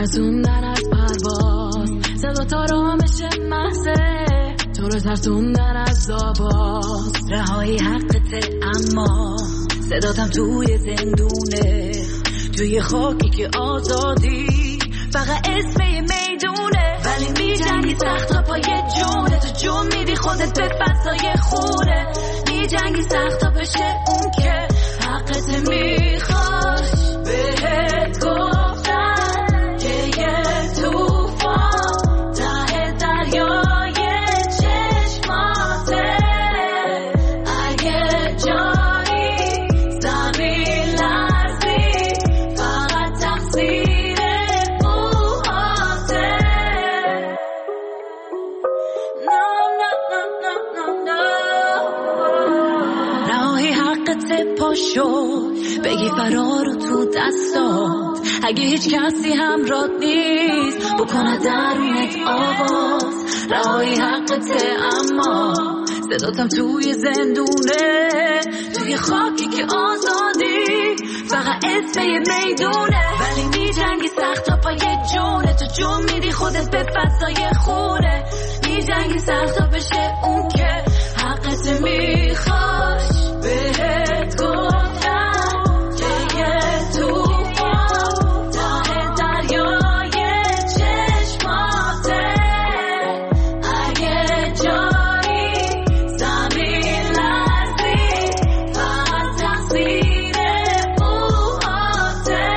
ترسوندن از پرواز، صدا تا رامش محضه تو رو ترسوندن از آواز. رهایی حقته اما صداتم توی زندونه، توی خاکی که آزادی فقط اسم یه میدونه. ولی میجنگی سخت تا پای جونه، تو جون میدی خودت به فضای خونه. میجنگی سخت تا بشه اون که حقت میخواش. بهت گفتن که یه توفان ته دریای چشماته. اگه جایی زمین لرزی فقط تقصیر موهاته. رهایی حقت پاشو بگی فرار رو تو دستات. اگه هیچ کسی همراهت نیست بکنه درونت آواز. رهایی حقته اما صداتم توی زندونه، توی خاکی که آزادی فقط اسم یه میدونه. ولی میجنگی سخت تا پای جونه، تو جون میدی خودت به فضای خونه. میجنگی سخت تا بشه اون که حقت میخواش. بهت گفتم که یه توفان ته دریای چشماته. اگه جایی زمین لرزی فقط تقصیر موهاته.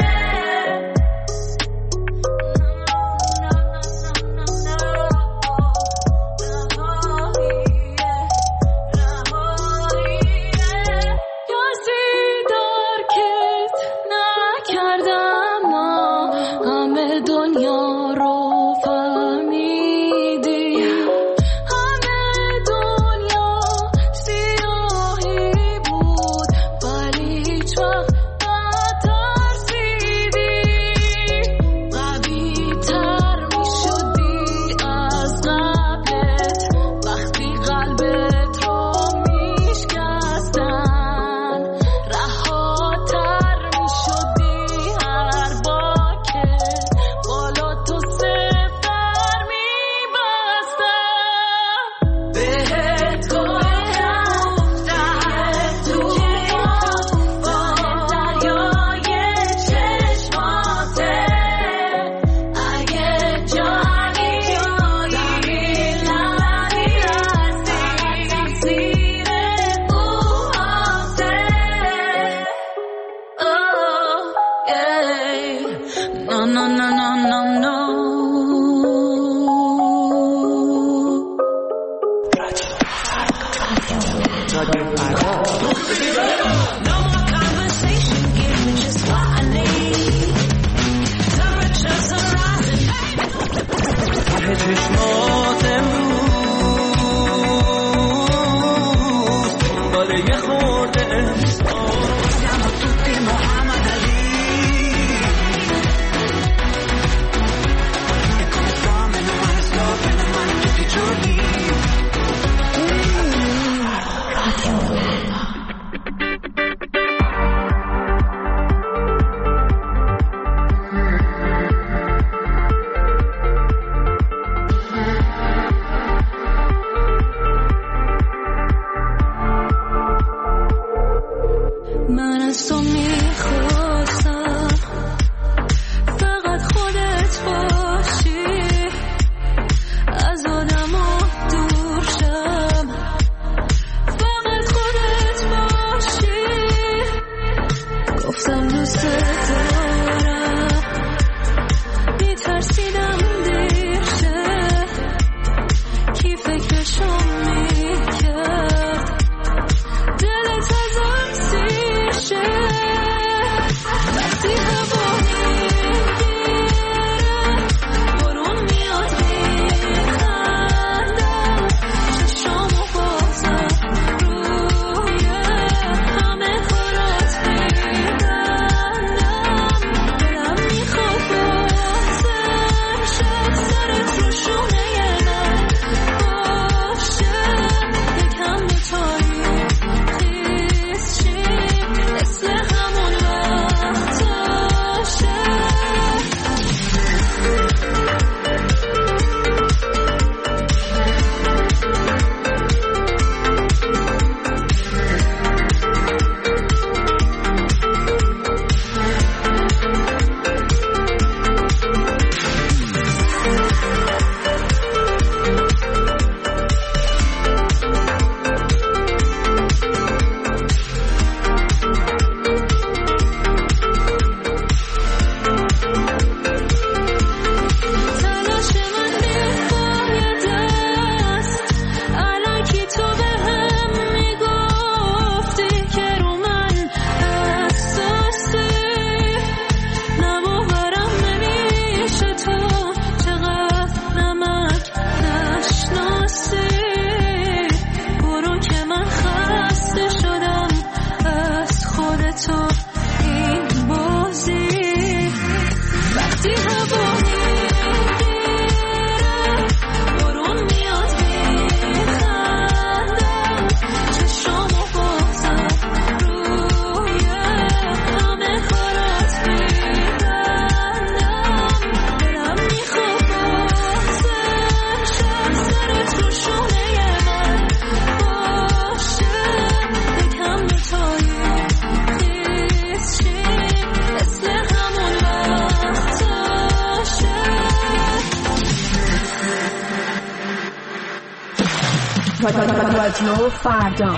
رادیو فردا.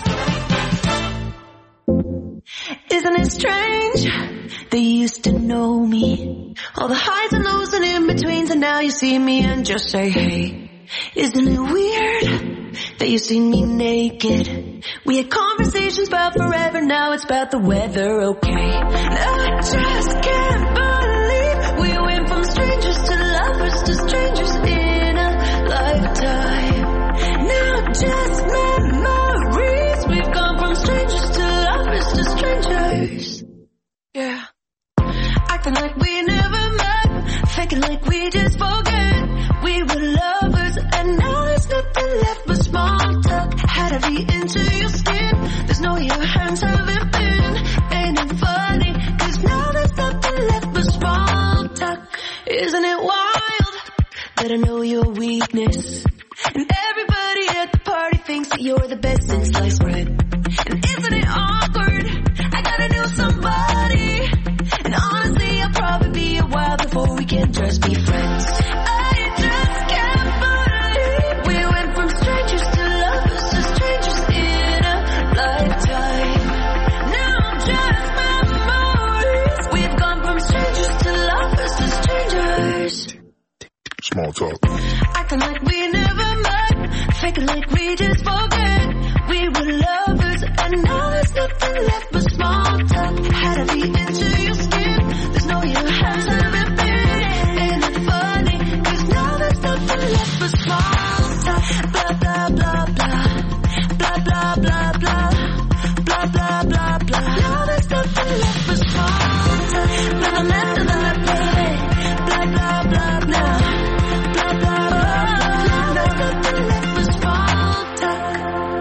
Isn't it strange? They used to know me. All the highs and lows and in-betweens, and now you see me and just say, hey. Isn't it weird that you see me naked? We had conversations about forever, now it's about the weather, okay? I just can't believe we went from strangers to lovers to strangers in a lifetime. Now just memories. We've gone from strangers to lovers to strangers. Yeah. Acting like we never met, faking like we just forget. We were lovers and now there's nothing left but small talk. Had to be into your skin, there's no your hands haven't been. Ain't it funny, cause now there's nothing left but small talk. Isn't it wild that I know your weakness? And everybody at the party thinks that you're the best in sliced bread. And isn't it awkward, I gotta know somebody. And honestly I'll probably be a while before we can just be friends. I just can't believe we went from strangers to lovers to strangers in a lifetime. Now just memories. We've gone from strangers to lovers to strangers. Small talk. Acting like we never met, faking like we just forget. We were lovers and now there's nothing left but small talk. Had to be into your skin, there's no your hands haven't been. Ain't it funny, cause now there's nothing left but small talk. Blah blah blah blah, blah blah blah blah, blah blah blah blah. Now there's nothing left but small talk. Blah blah blah blah, blah blah blah blah, blah blah blah. There's nothing left but small talk.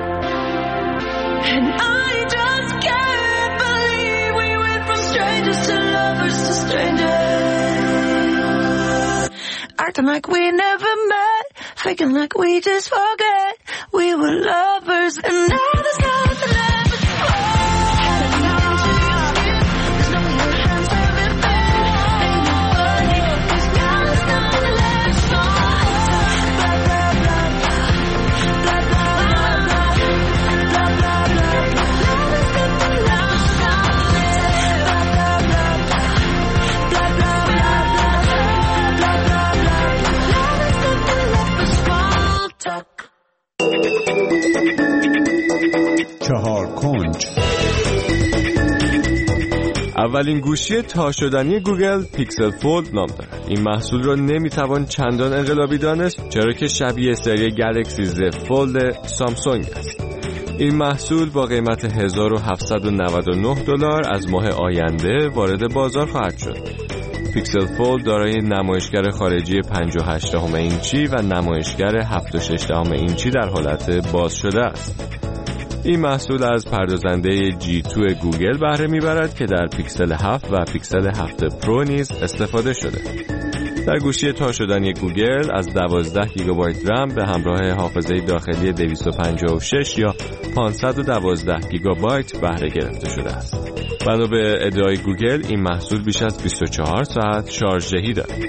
And I just can't believe we went from strangers to lovers to strangers. Acting like we never met, faking like we just forget. We were lovers and now there's nothing left but there's no your hands haven't been. Ain't it funny, cause now there's nothing left but small talk. Blah blah blah blah, blah blah blah blah, blah blah blah blah. Now there's nothing left but small talk. Blah blah blah blah, blah blah blah blah, blah blah blah blah. Now there's nothing left but small talk. چهار کنج. اولین گوشی تا شدنی گوگل پیکسل فولد نام دارد. این محصول را نمیتوان چندان انقلابی دانست چرا که شبیه سری گلکسی Z فولد سامسونگ است. این محصول با قیمت $1799 از ماه آینده وارد بازار خواهد شد. پیکسل فولد دارای نمایشگر خارجی 58 اینچی و نمایشگر 7.6 اینچی در حالت باز شده است. این محصول از پردازنده G2 گوگل بهره میبرد که در پیکسل 7 و پیکسل 7 پرو نیز استفاده شده. در گوشی تا شدنی گوگل از 12 گیگابایت رم به همراه حافظه داخلی 256 یا 512 گیگابایت بهره گرفته شده است. بنا به ادعای گوگل این محصول بیش از 24 ساعت شارژ دهی دارد.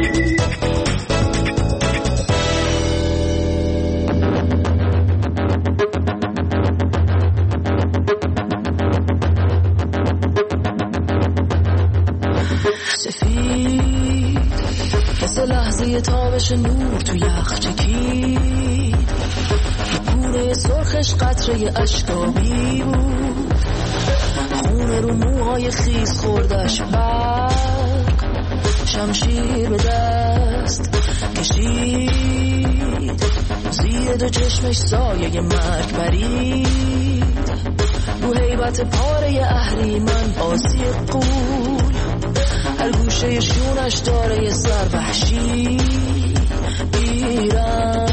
لحظه تابش نور تو یخ چکید، گونه سرخش قطره اشکابی بود، خونه رو موهای خیس خوردش برق، شمشیر به دست کشید، زیر دو چشمش سایه مرگ برید، رو هیبت پاره اهریمن آسی قول، هر گوشه شونش داره یه سر وحشی بیرن.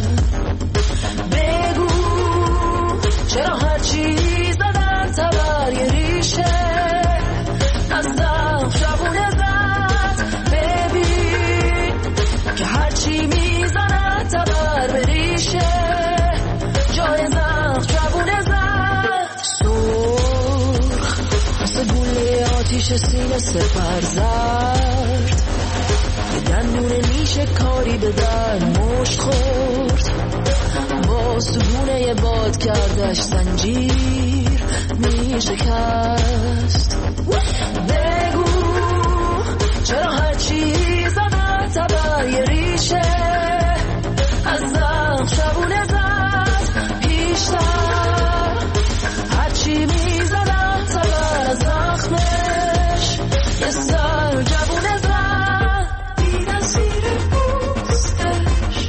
بگو چرا هرچی زدن تبر یه ریشه از زم شبونه زد، ببین که هرچی میزنن تبر به ریشه جای زم شبونه زد. سرخ مثل گوله آتیش سینه سپر زرد، دندون نیشه کاری به در مشت خورد، با آسونه باد کردش زنجیر می شکست. بگو چرا هرچی زدن تبر یه ریشه از زخم شبونه زد پیشتر. هرچی می زدن تبر از زخمش یه سر جوونه زد بی نظیر پوستش.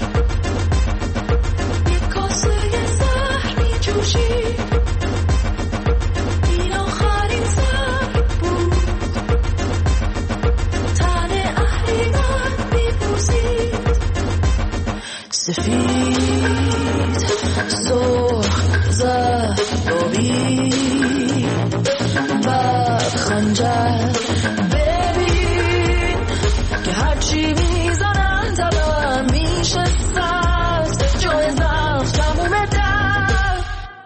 یک کاسه زهر می جوشید این آخرین سر بود. تن اهریمن می پوزید سفید سرخ زرد آبی بعد خنجر. ببین که هرچی میزنن تبر میشه سبز جای زفت تموم در.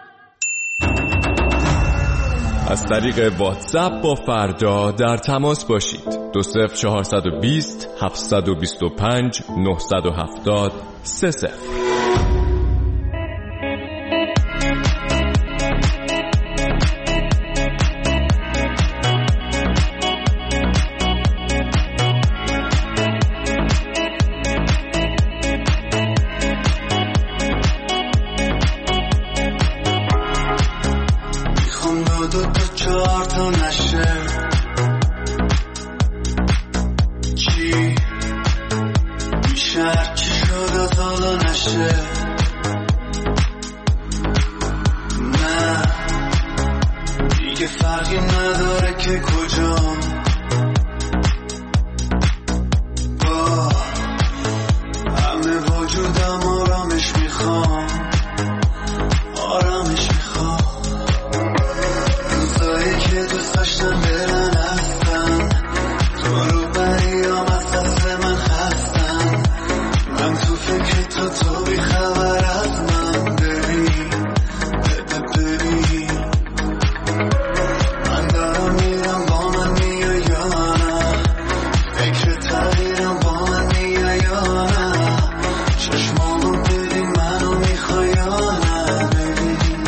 از طریق واتساپ با فردا در تماس باشید. 20420 725 970 30. دو چهار تا نشه چی میشه هرچی شده تا نشه. نه دیگه فرقی نداره که کجا با همه وجودم آرامش میخوام آرامش میخوام. که دوست داشتم برن هستن تو رو بریم از دست من هستن. من تو فکر تو بی خبر از من. ببین من دارم میرم با من میای یا نه. فکر تغییرم با من میای یا نه. چشمامو ببین منو میخوای یا نه. ببین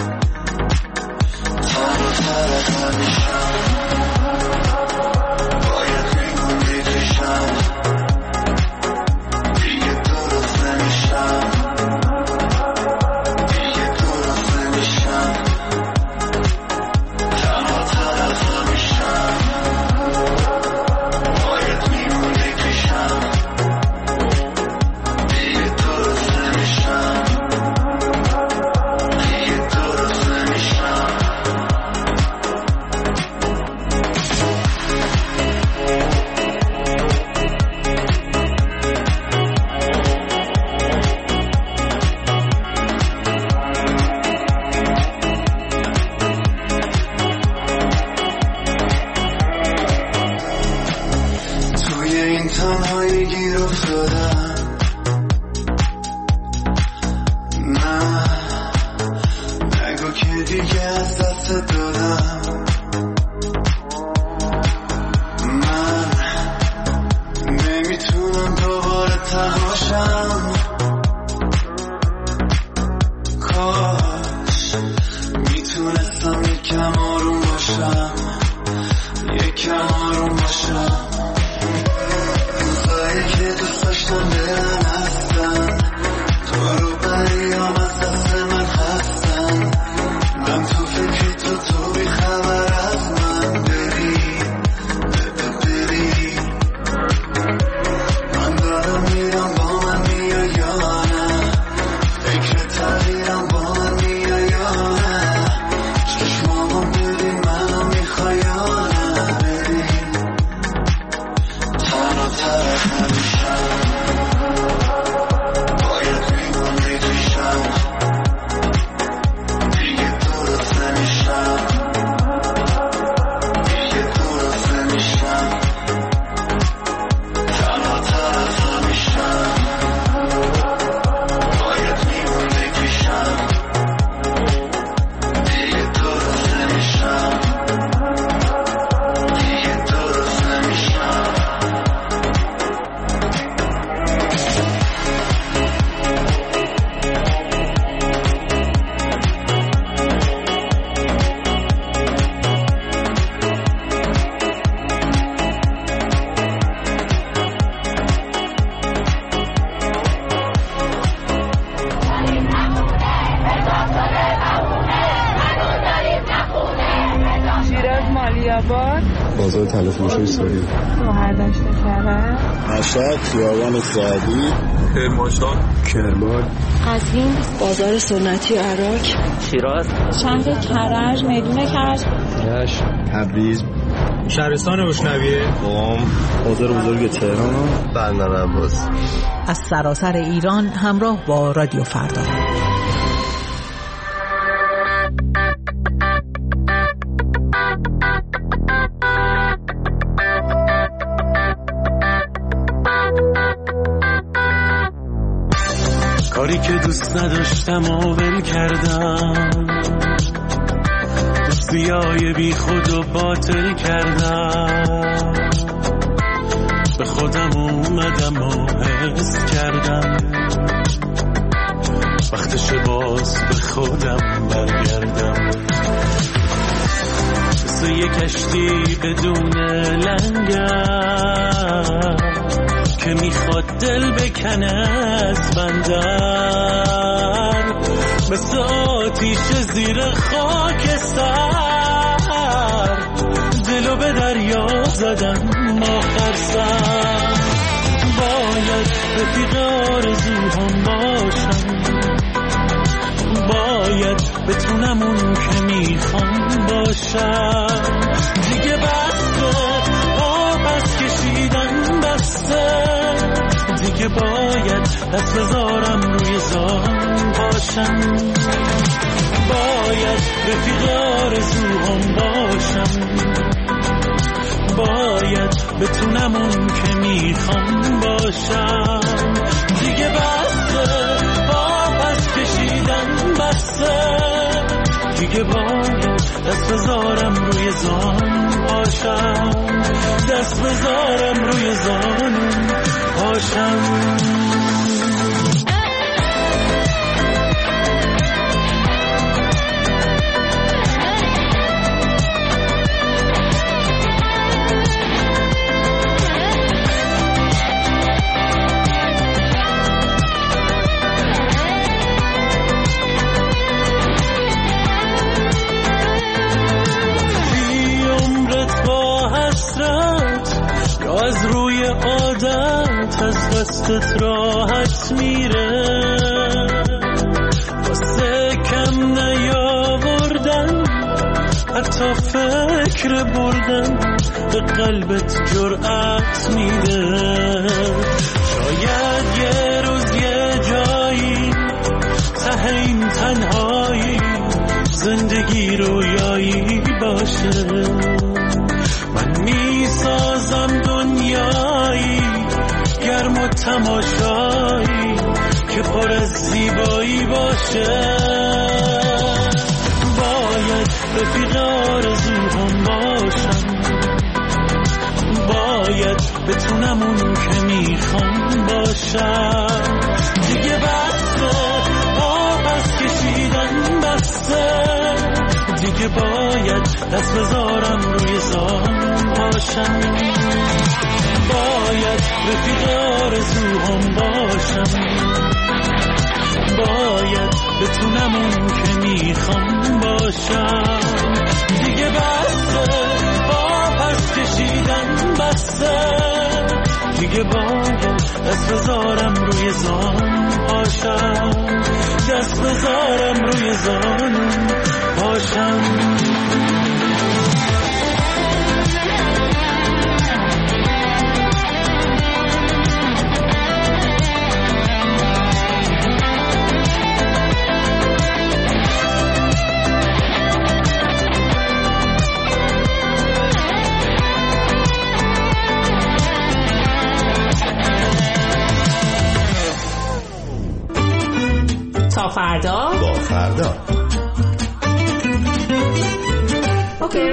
تنهایی گیر افتادم. نه نگو که دیگه از دست دادم. من نمیتونم دوباره تنهاشم. کاش میتونستم یکم آروم باشم یکم آروم باشم. که دوست داشتم برن هستن تو رو بریم از دست من هستن. من تو فکر تو بی خبر از من. ببین من دارم میرم با من میای یا نه. فکر تغییرم با من میای یا نه. علی‌آباد، بازار تلفروشی ساری، شهردشت کرج، مشهد، خیابان سعدی، کرمانشاه، کرمان، قزوین، بازار سنتی عراق، شیراز، شهر کرج، میدون کرج، رشت، تبریز، شهرستان روشنویه، قم، بازار بزرگ تهران، بندرعباس. از سراسر ایران همراه با رادیو فردا. کاری که دوست نداشتم و ول کردم، دوستیای بی خود و باطل کردم، به خودم اومدم و حس کردم وقتش باز به خودم برگردم. مثل یک کشتی بدون لنگر که میخواد دل بکنه از بندر، مثل آتیش زیر خاکستر، دلو به دریا زدم آخر سر. باید رفیق آرزوهام باشم، باید بتونم اون که میخوام باشم. دیگه بسته آبس کشیدن، بسته دیگه باید دست بذارم روی زان باشم. باید رفیق آرزوهام باشم، باید بتونم اون که میخوام باشم. دیگه بسته آبس کشیدن، بسته دیگه باید دست بذارم روی زان باشم، دست بذارم روی زان باشم. از روی عادت از دستت راحت میره، واسه کم نیاوردن حتی فکر بردن به قلبت جرأت میده. شاید یه روز یه جایی ته این تنهایی زندگی رویایی باشه. من میسازم دنیایی گرم و تماشایی که پر از زیبایی باشه. باید رفیق آرزوهام باشم، باید بتونم اون که میخوام باشم. دیگه بسته آبس کشیدن، بسته دیگه باید دست بذارم روی زان باشم. باید رفیق آرزوهام باشم، باید بتونم اون که میخوام باشم. دیگه بسته آبس کشیدن، بسته دیگه باید دست بذارم روی زان باشم، دست بذارم روی زان باشم. تا فردا با فردا. اوکی.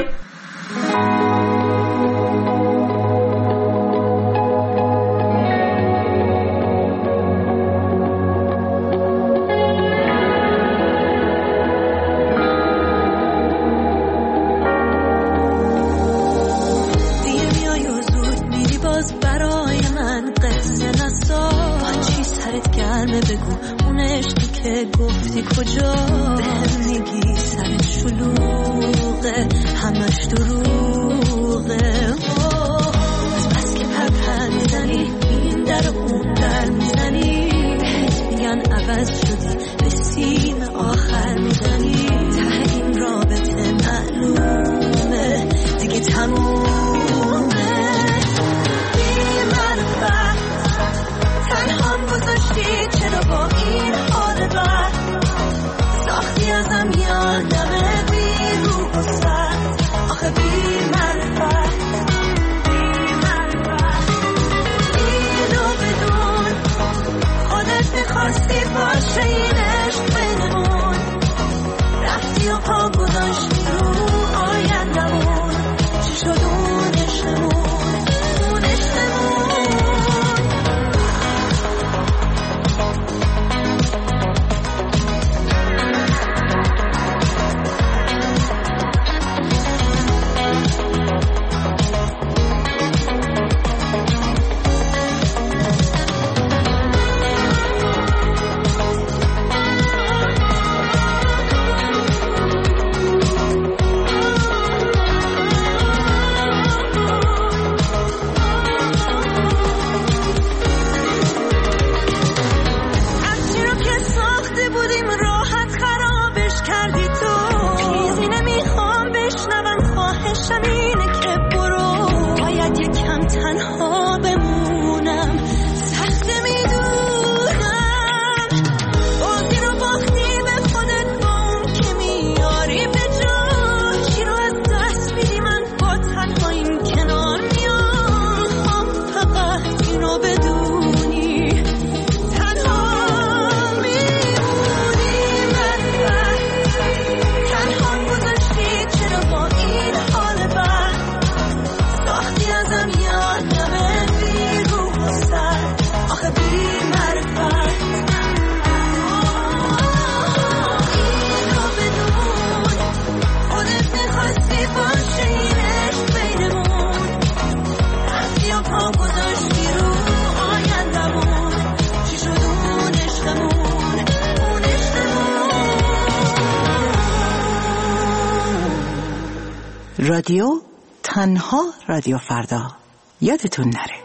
بگو اون عشقی که گفتی کجا؟ زندگی سر شلوغه همش دروغه بس که پرپر میزنی این در اون در میزنی میگن عوض شدی به سیم آخر میزنی ته این رابطه معلومه دیگه تمومه بی معرفت تنهام گذاشتی چرا با این حال بد ساختی ازم یادمه بی روح و سرد آخه بی معرفت اینو بدون خودت میخواستی باشه این عشق بینمون رفتی و پا گذاشتی رو آیندمون چی شد اون عشقمون اون عشقمون رادیو تنها رادیو فردا یادتون نره.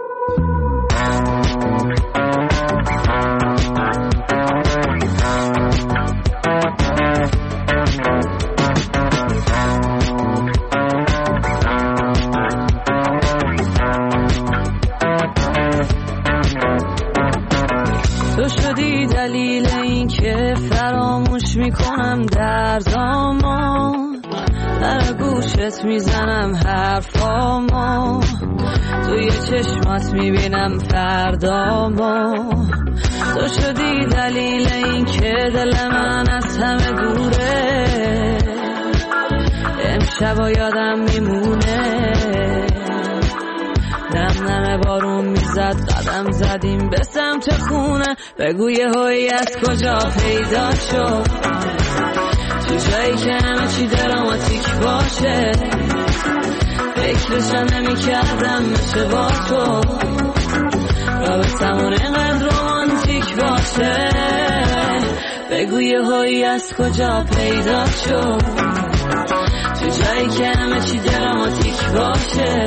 تو شدی دلیل این که فراموش میکنم دردامو در گوشت میزنم حرفامو توی چشمات میبینم فردامو تو شدی دلیل این که دل من از همه دوره امشب یادم میمونه نم نم بارون میزد قدم زدیم به سمت خونه بگوی هوی از کجا پیدا شد تو جایی که همه چی دراماتیک باشه فکرشم نمی کردم مثل با تو رابطمون اینقدر رومانتیک باشه بگوی هوی از کجا پیدا شد تو جایی که همه چی دراماتیک باشه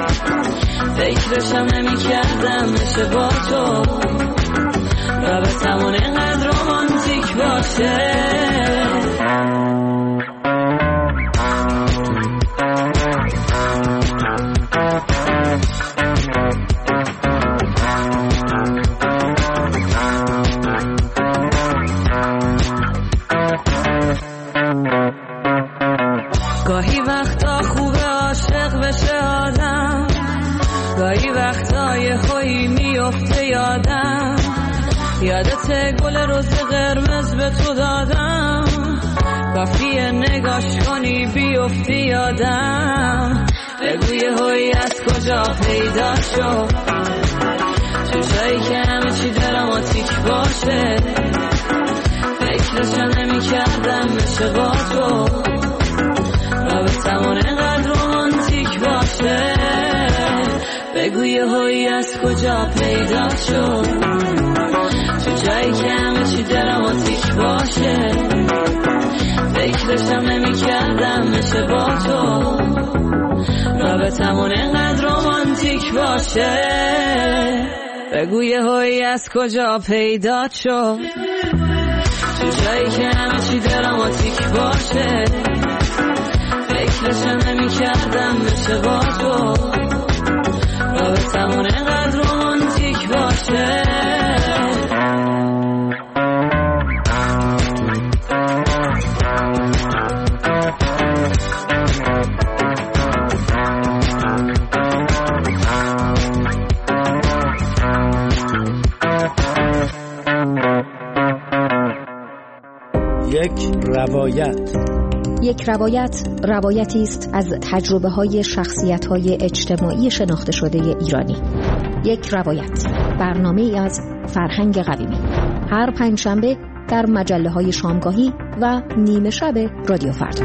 فکرشم نمی کردم مثل با تو رابطمون اینقدر رومانتیک باشه گاهی وقتا خوبه عاشق بشه آدم گاهی وقتا یه خویی میفته یادم یادت گل روز قرمز به تو دادم کافیه نگاش کنی بیفتی یادم بگوی هوی از کجا پیدا شد تو جایی که همه چی دراماتیک باشه فکرشم نمی کردم مثل با تو رابطمون اینقدر رومانتیک باشه بگوی هوی از کجا پیدا شد تو جایی که همه چی دراماتیک باشه نمیکردم مثل با تو رابطمون اینقدر رومانتیک باشه بگو یه هایی از کجا پیدا شد تو جایی که همه چی دراماتیک باشه فکرش نمیکردم مثل با تو رابطمون اینقدر رومانتیک باشه یک روایت روایتی است از تجربه‌های شخصیت‌های اجتماعی شناخته شده ایرانی. یک روایت برنامه‌ای از فرهنگ قویمی هر پنجشنبه در مجله‌های شامگاهی و نیمه شب رادیو فردا.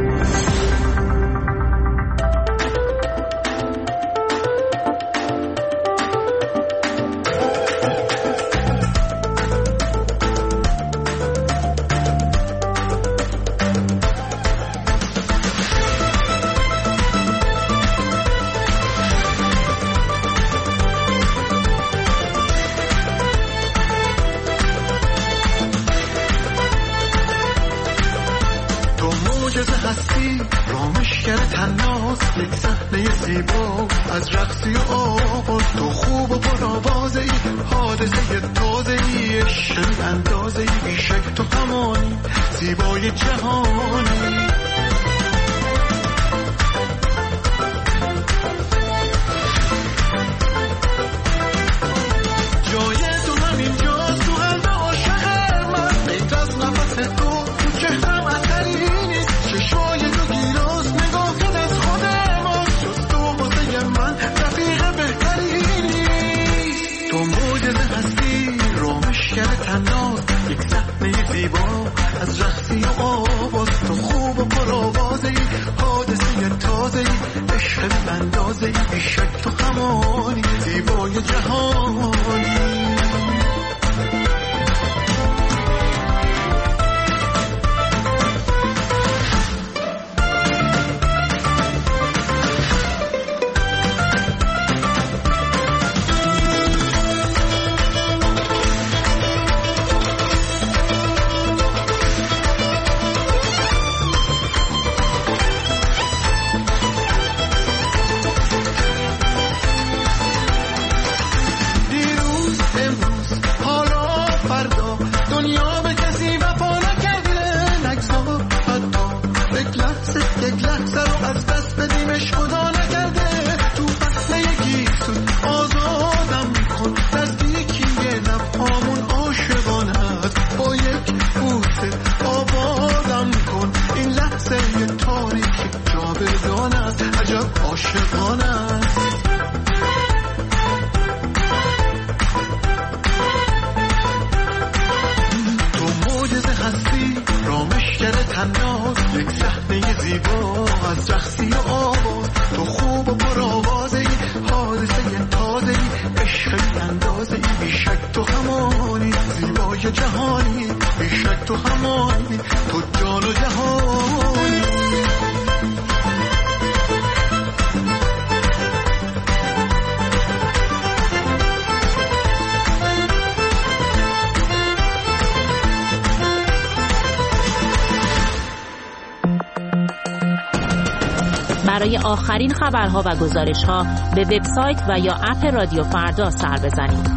برای آخرین خبرها و گزارش‌ها به وبسایت و یا اپ رادیو فردا سر بزنید.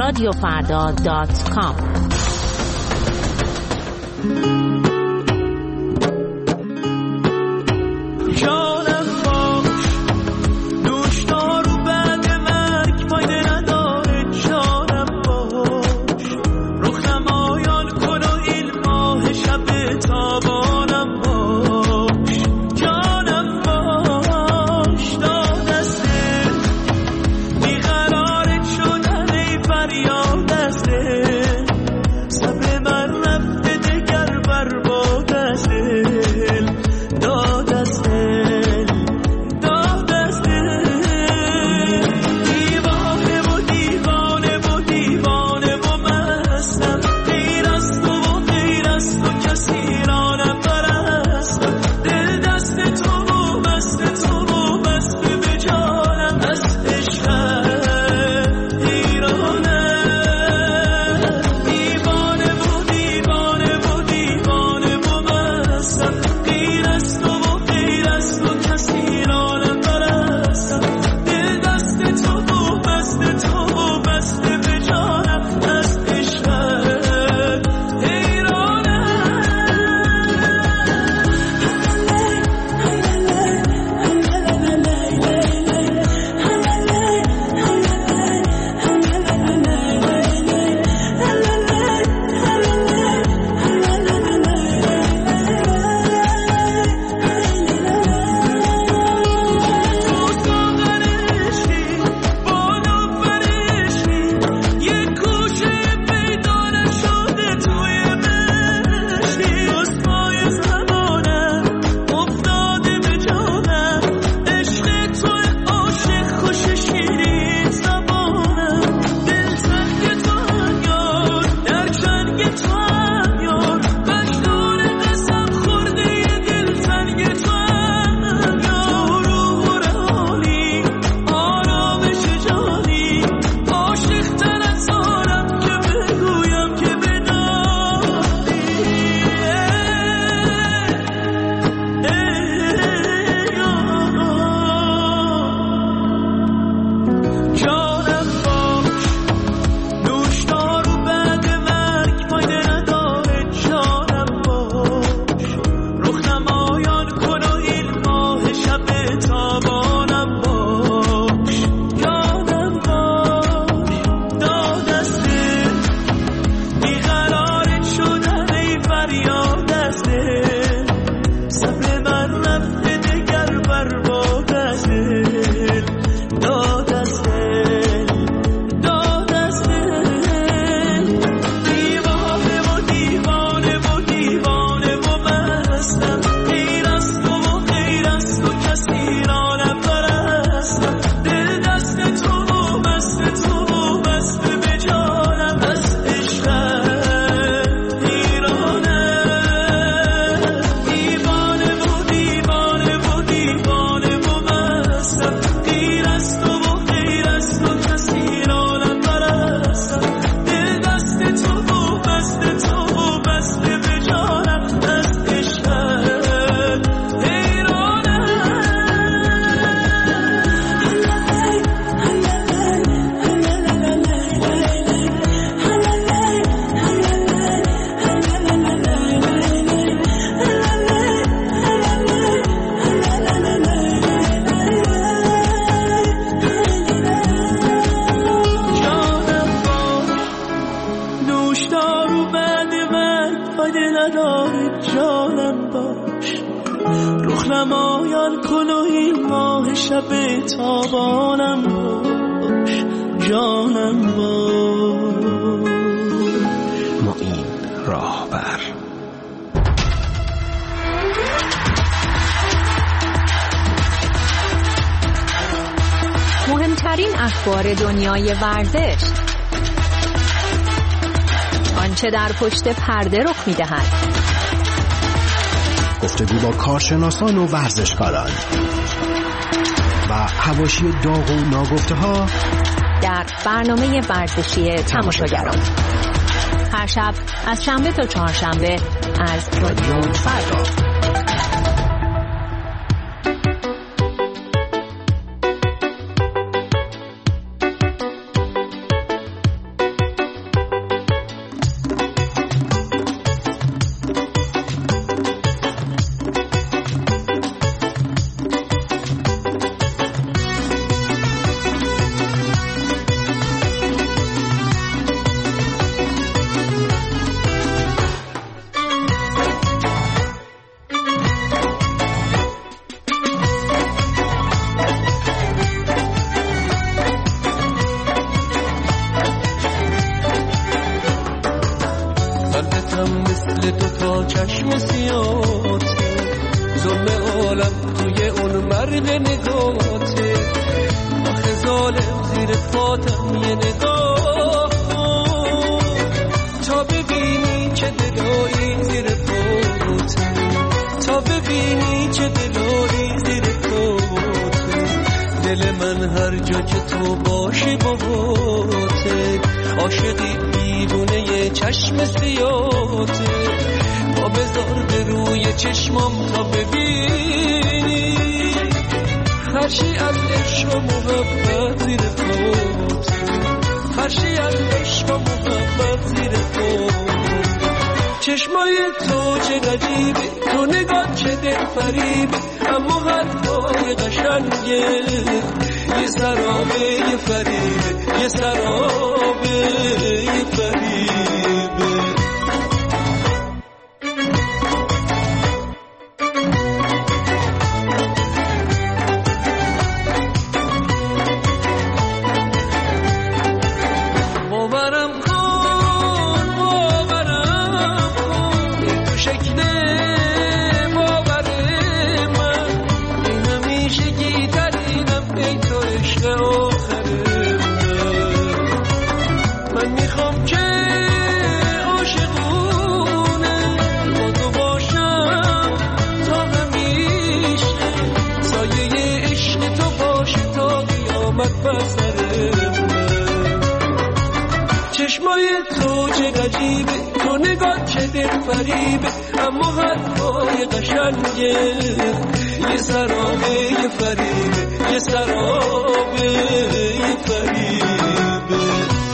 radiofarda.com نمایان کن و این ماه شب تابانم باش، جانم باش. معین راهبر. مهمترین اخبار دنیای ورزش، آنچه در پشت پرده رخ می‌دهد، گفتگو با کارشناسان و ورزشکاران و حواشی داغ و ناگفته‌ها در برنامه ورزشی تماشاگران، هر شب از شنبه تا چهارشنبه از رادیو فردا. چشمای تو چه غریبه، تو نگاه چه دل فریبه، اما حرفای قشنگه یه سرابه یه فریبه، یه سرابه یه فریبه. چشمای تو چه غریبه، تو نگاه چه دل فریبه، اما حرفای قشنگه یه سرابه یه فریبه، یه سرابه یه فریبه.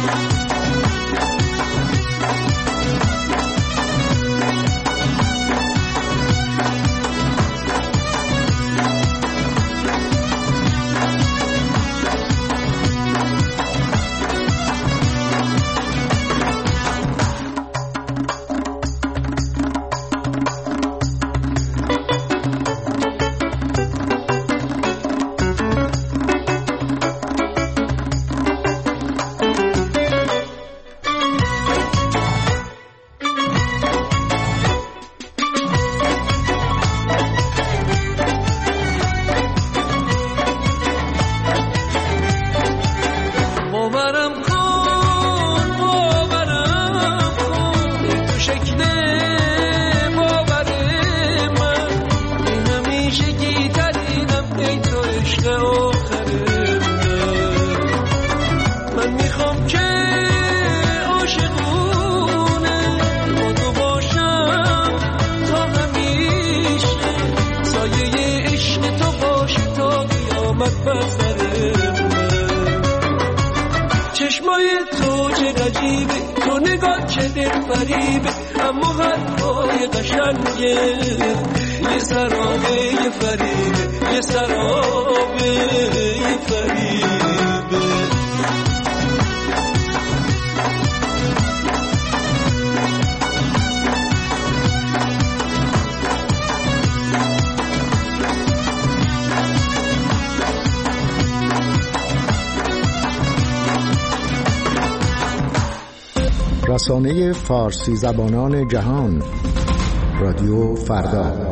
چشمای تو چه غریبه، تو نگاه چه دل فریبه، اما حرفای قشنگه یه سرابه یه فریبه، یه سرابه یه فریبه. رسانه فارسی زبانان جهان، رادیو فردا.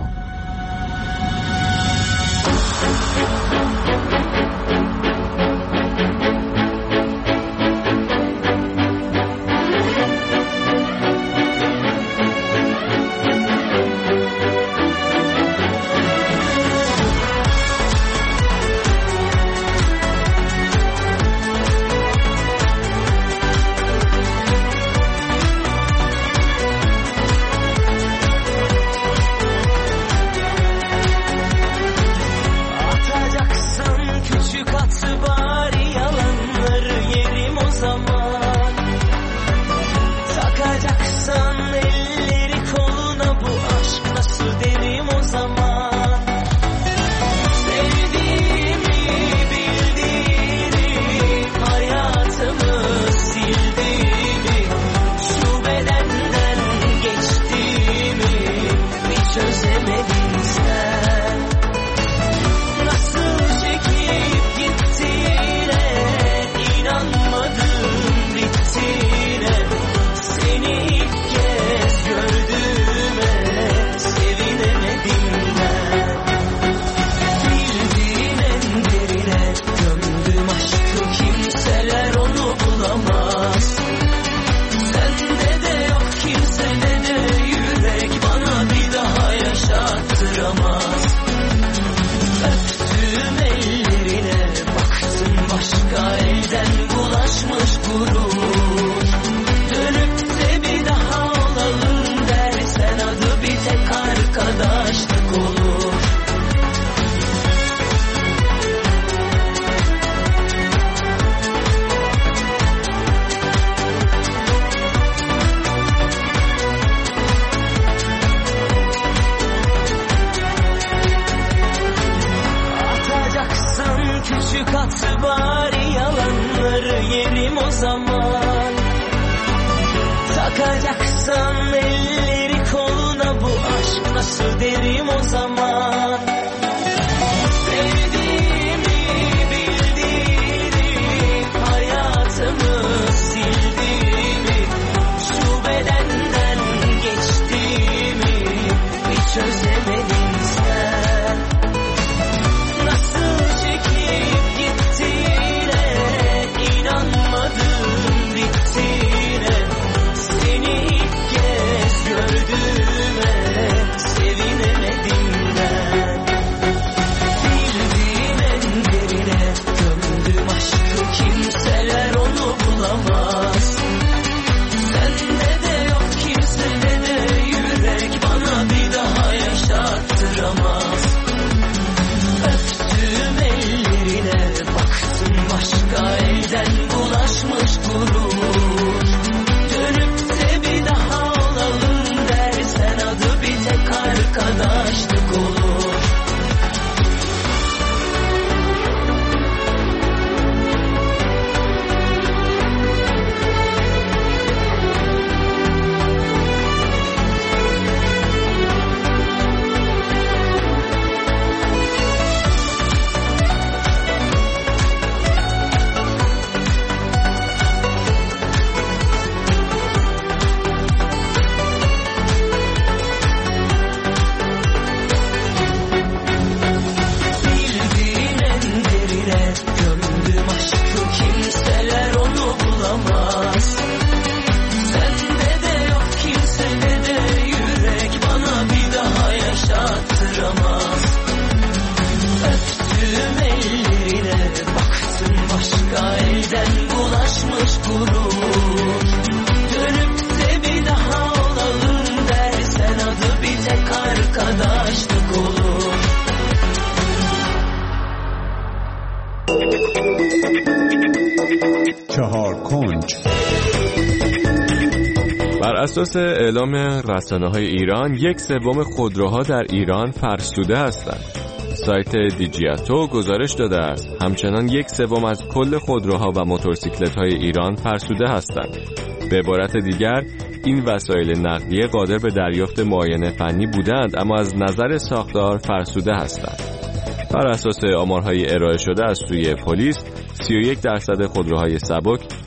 بر اساس اعلام رسانه‌های ایران 1/3 خودروها در ایران فرسوده هستند. سایت دیجیاتو گزارش داده است همچنان 1/3 از کل خودروها و موتورسیکلت‌های ایران فرسوده هستند. به عبارت دیگر این وسایل نقلیه قادر به دریافت معاینه فنی بودند اما از نظر ساختار فرسوده هستند. بر اساس آمارهای ارائه شده از سوی پلیس 31% خودروهای سبک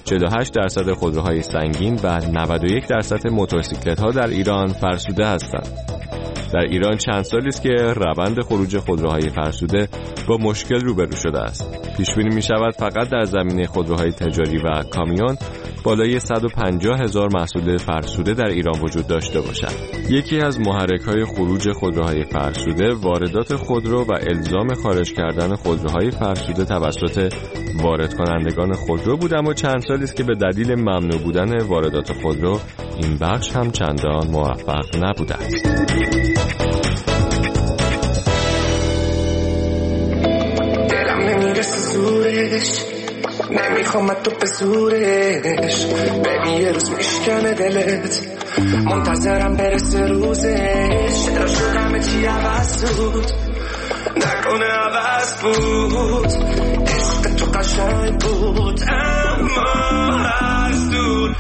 48% خودروهای سنگین و 91% موتورسیکلت‌ها در ایران فرسوده هستند. در ایران چند سالی است که روند خروج خودروهای فرسوده با مشکل روبرو شده است. پیش بینی می شود فقط در زمینه خودروهای تجاری و کامیون بالای 150,000 محصول فرسوده در ایران وجود داشته باشد. یکی از محرک‌های خروج خودروهای فرسوده واردات خودرو و الزام خارج کردن خودروهای فرسوده توسط وارد کنندگان خودرو بود، اما چند سالی است که به دلیل ممنوع بودن واردات خودرو این بخش هم چندان موفق نبوده است. نمیخوام تو به زورش ببین یه روز میشکنه دلت منتظرم برسه روزش چرا شدم چی عوض بود نکنه عوض بود عشق تو قشنگ بود اما هر زور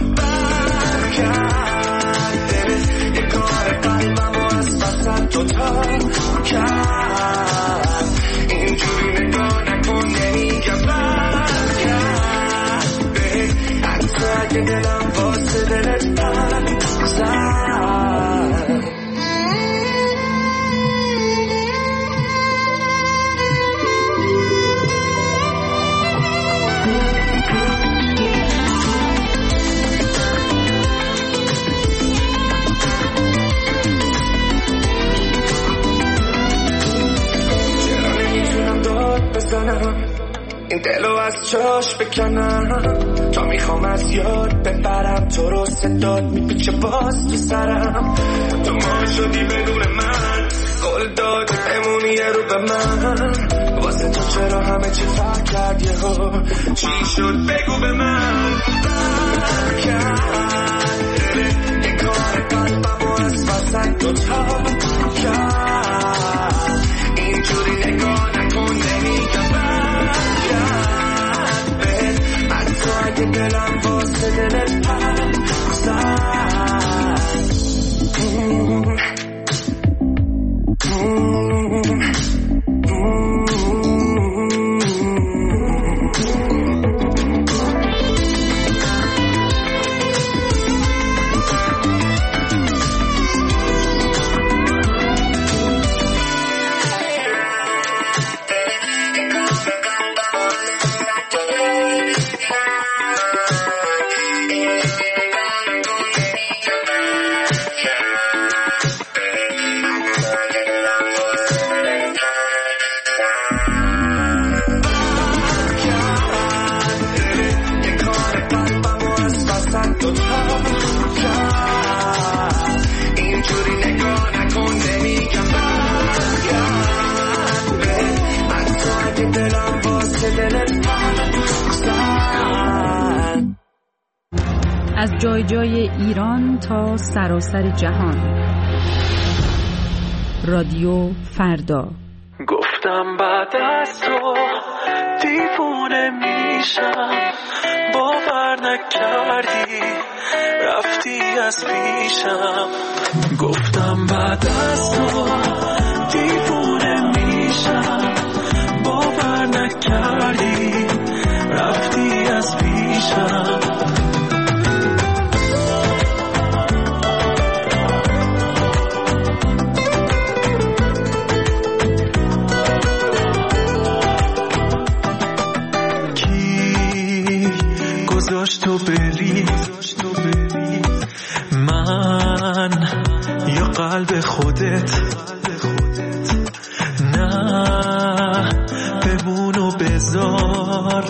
برکرد دلت یه کار قلبم و از وسط تو تا کرد اینجوری نگاه نکن نمیگم اگه دلم واسه دلت بزن چرا نمیتونم داد بزنم این دلو از جاش بکنم تا میخوام از یاد ببرم تو رو صدات میپیچه باز تو سرم تو ما شدی بدون من قول دادی بمونی یه رو به من واسه تو چرا همه چی فرق کرد یهو چی شد بگو به من برکرد یه کار قلبم و از وسط تو تا کرد اینجوری نگاه نکن نمیگم اگه دلم واسه دلت از جای جای ایران تا سراسر جهان. رادیو فردا. گفتم بعد از تو دیوونه میشم، باور نکردی رفتی از پیشم. گفتم بعد از تو دیوونه میشم، باور نکردی رفتی از پیشم. تو بری من یا قلب خودت، نه بمون و بذار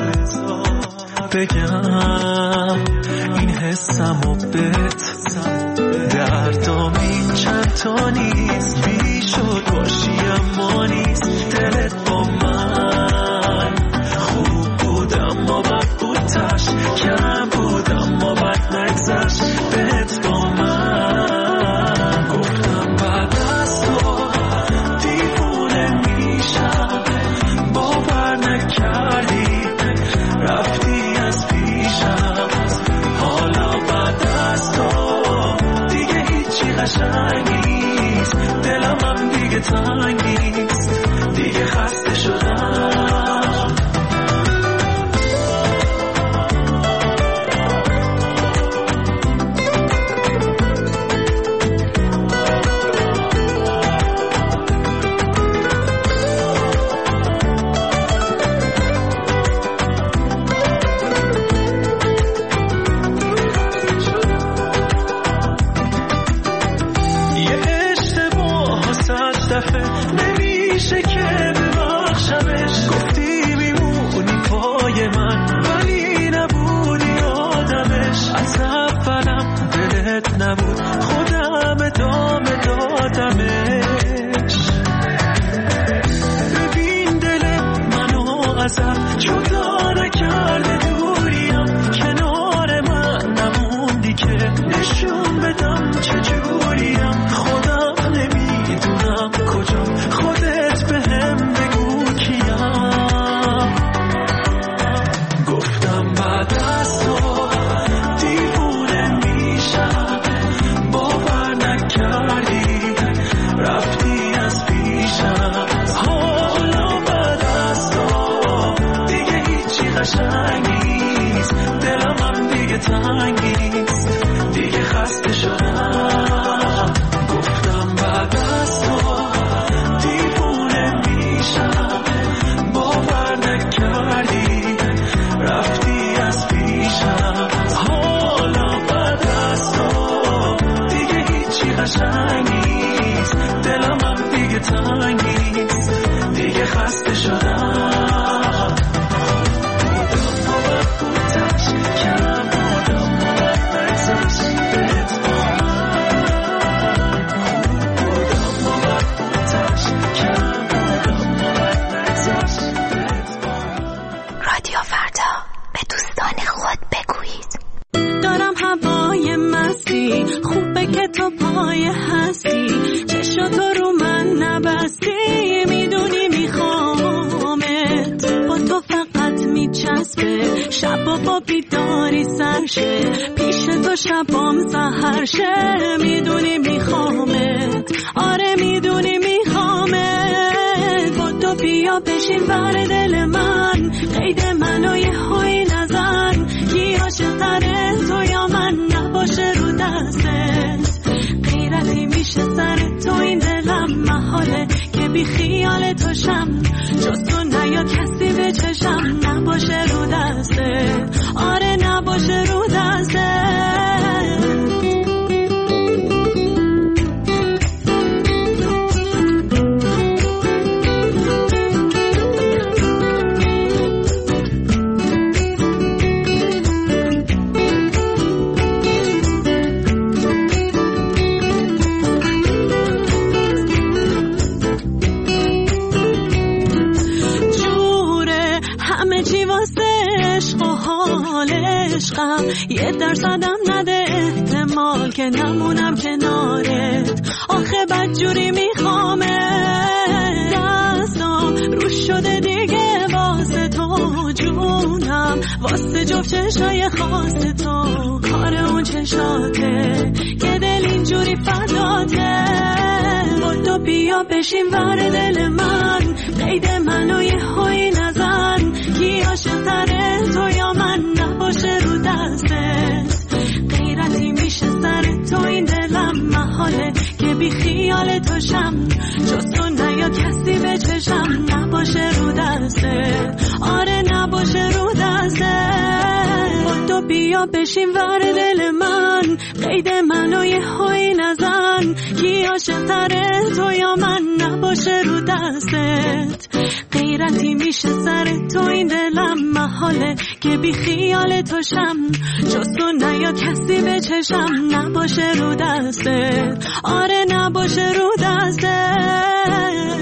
بگم این حسم و بت. دردام این چند تا نیست، بیشد باشی اما نیست. دلت با من خوب بود اما بد بود، تش کم بود اما بد نگذشت بهت با من. گفتم بعد از تو دیوونه میشم، باور نکردی رفتی از پیشم. حالا بعد از تو دیگه هیچی قشنگ نیست، دلم هم دیگه تنگ نیست، دیگه خسته شدم. نمیشه که ببخشمش. گفتی میمونی پای من ولی نبودی آدمش. از اولم دلت نبود خودم ادامه دادمش. ببین دل منو ازت جدا نکرده دوریم، کنار من نموندی که نشون بدم چجوریم. خودم نمیدونم کجا، خودت بهم بگو کیم. گفتم بعد از تو دیوونه میشم، باور نکردی رفتی از پیشم. حالا بعد از تو دیگه هیچی قشنگ نیست، دلم هم دیگه تنگ نیست، دیگه خسته شدم. گفتم بعد از تو دیوونه میشم، باور نکردی رفتی از پیشم. حالا بعد از تو دیگه هیچی قشنگ نیست، دلم هم دیگه تنگ نیست، دیگه خسته شدم. رادیو فردا به دوستان خود بگویید. دارم هوای مستی، خوبه که تو پای هستی، چشاتو رو من نبستی، میدونی میخوامت، با تو فقط میچسبه، شبا با بیداری سرشه، پیش تو شبام سحرشه، میدونی میخوامت، آره میدونی میخوامت، با تو بیا بشین بر دل من، قید منو یه هایی نزن، کی عاشق‌تره تو یا من، نباشه رو دستت، غیرتی میشه سر تو این دلم، محاله که بی خیال تو شم، جز تو نیا کسی به چشم، نباشه رو دستت، آره نباشه رو دستت. یه درصدم نده احتمال که نمونم کنارت، آخه بدجوری میخوامه، دستم رو شده دیگه واسه تو جونم، واسه جفت چشای خاص تو، کار اون چشاته که دل اینجوری فداته، با تو بیا بشین ور دل من، قید منو یه هایی نزن، کی عاشق‌تره تو یا من، نباشه رو دستت، غیرتی میشه سر تو این دلم، محاله که بی خیال تو شم، جز تو نیا کسی به چشم، نباشه رو دستت، آره نباشه رو دستت، با تو بیا بشین ور دل من، قید منو یه هایی نزن، کی عاشق‌تره تو یا من، نباشه رو دستت، غیرتی میشه سر تو این دلم، محاله که بی خیال تو شم، جز تو نیا کسی به چشم، نباشه رو دستت، آره نباشه رو دستت.